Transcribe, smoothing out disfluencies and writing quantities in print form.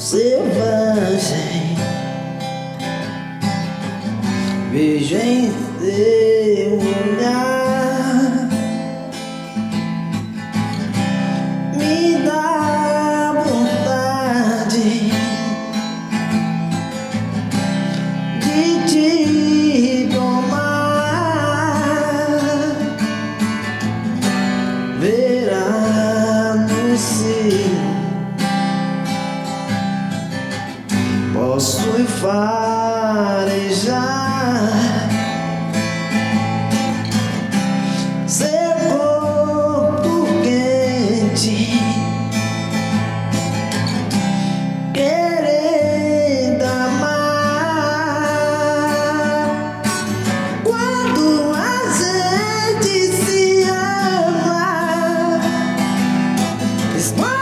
selvagem. Vejo em teu olhar, me dá vontade de te tomar. Verá no céu, posso farejar seu corpo quente, querendo amar. Quando a gente se ama,